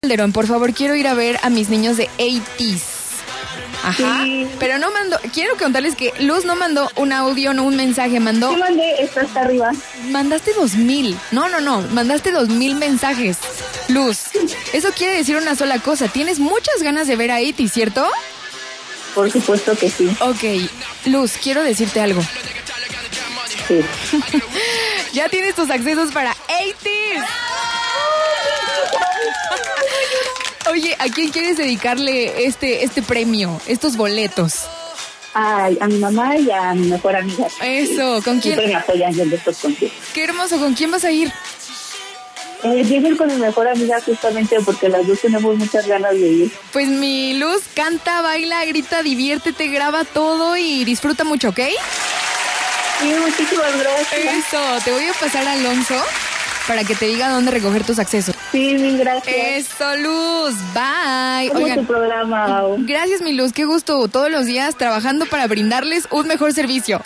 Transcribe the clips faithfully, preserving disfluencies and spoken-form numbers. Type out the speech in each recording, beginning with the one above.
Calderón, por favor, quiero ir a ver a mis niños de ochenta. Ajá, sí. Pero no mandó, quiero contarles que Luz no mandó un audio, no un mensaje, mandó... Yo mandé, esto hasta arriba. Mandaste dos mil, no, no, no, mandaste dos mil mensajes, Luz. Eso quiere decir una sola cosa, tienes muchas ganas de ver a ochenta, ¿cierto? Por supuesto que sí. Ok, Luz, quiero decirte algo. Sí. Ya tienes tus accesos para ochenta. Oye, ¿a quién quieres dedicarle este, este premio, estos boletos? Ay, a mi mamá y a mi mejor amiga. Eso, ¿con quién? Siempre me apoyan en estos conciertos. Qué hermoso, ¿con quién vas a ir? Eh, yo ir con mi mejor amiga justamente porque las dos tenemos muchas ganas de ir. Pues mi Luz canta, baila, grita, diviértete, graba todo y disfruta mucho, ¿ok? Sí, muchísimas gracias. Eso, te voy a pasar a Alonso para que te diga dónde recoger tus accesos. Sí, mil gracias. Eso, Luz, bye. ¿Cómo es tu programa? Gracias, mi Luz, qué gusto. Todos los días trabajando para brindarles un mejor servicio.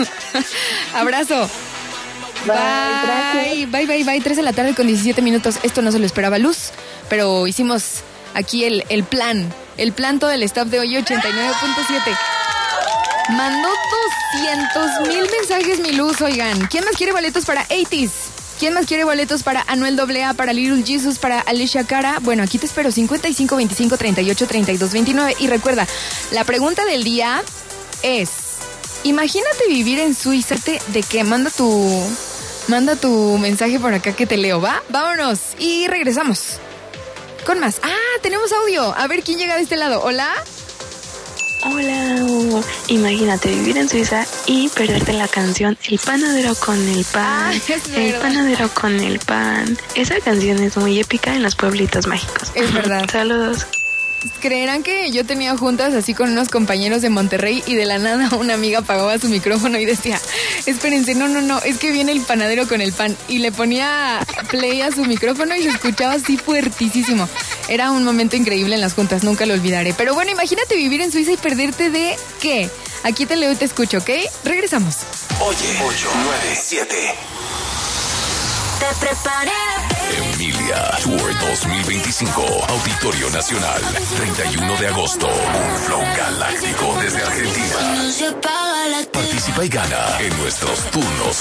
Abrazo. Bye, bye, gracias. bye, bye, bye. tres de la tarde con diecisiete minutos. Esto no se lo esperaba Luz, pero hicimos aquí el, el plan. El plan todo el staff de hoy ochenta y nueve punto siete. Mandó doscientos mil mensajes, mi Luz, oigan. ¿Quién más quiere boletos para ochenta? ¿Quién más quiere boletos para Anuel doble A, para Little Jesus, para Alicia Cara? Bueno, aquí te espero, cincuenta y cinco, veinticinco, treinta y ocho, treinta y dos, veintinueve. Y recuerda, la pregunta del día es, imagínate vivir en Suiza. ¿De qué? Manda tu, manda tu mensaje por acá que te leo, ¿va? Vámonos y regresamos con más. Ah, tenemos audio. A ver, ¿quién llega de este lado? ¿Hola? Hola, imagínate vivir en Suiza y perderte la canción El panadero con el pan, ah, el panadero con el pan. Esa canción es muy épica en los pueblitos mágicos. Es verdad. Saludos. Creerán que yo tenía juntas así con unos compañeros de Monterrey y de la nada una amiga apagaba su micrófono y decía, espérense, no, no, no, es que viene el panadero con el pan, y le ponía play a su micrófono y se escuchaba así fuertísimo. Era un momento increíble en las juntas, nunca lo olvidaré. Pero bueno, imagínate vivir en Suiza y perderte de ¿qué? Aquí te leo y te escucho, ¿ok? Regresamos. Oye, ocho, nueve, siete. Te preparé. Emilia Tour dos mil veinticinco, Auditorio Nacional, treinta y uno de agosto. Un flow galáctico desde Argentina. Participa y gana en nuestros turnos